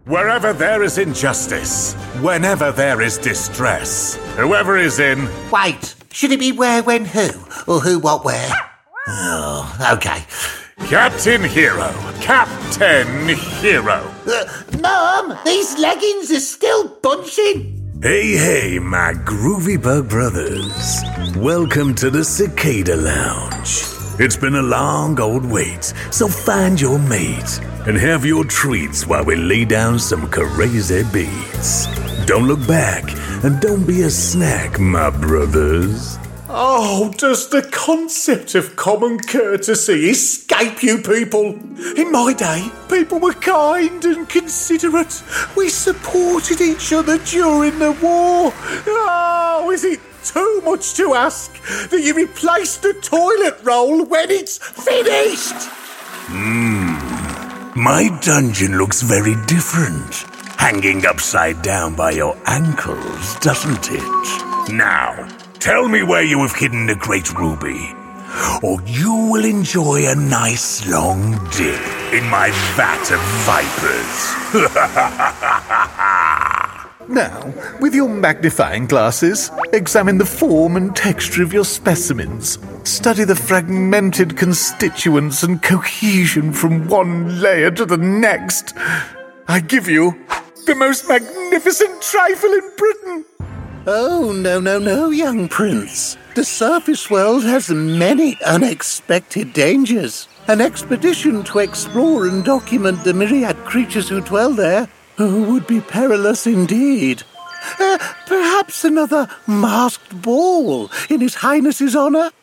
Wherever there is injustice, whenever there is distress, whoever is in... Wait, should it be where, when, who? Or who, what, where? Oh, okay. Captain Hero. Captain Hero. Mom, these leggings are still bunching. Hey, my groovy bug brothers. Welcome to the Cicada Lounge. It's been a long old wait, so find your mate and have your treats while we lay down some crazy beats. Don't look back and don't be a snack, my brothers. Oh, does the concept of common courtesy escape you people? In my day, people were kind and considerate. We supported each other during the war. Oh, is it too much to ask that you replace the toilet roll when it's finished? My dungeon looks very different, hanging upside down by your ankles, doesn't it? Now, tell me where you have hidden the great ruby, or you will enjoy a nice long dip in my vat of vipers. Now, with your magnifying glasses, examine the form and texture of your specimens. Study the fragmented constituents and cohesion from one layer to the next. I give you the most magnificent trifle in Britain. Oh, no, young prince. The surface world has many unexpected dangers. An expedition to explore and document the myriad creatures who dwell there would be perilous indeed. Perhaps another masked ball in His Highness's honour?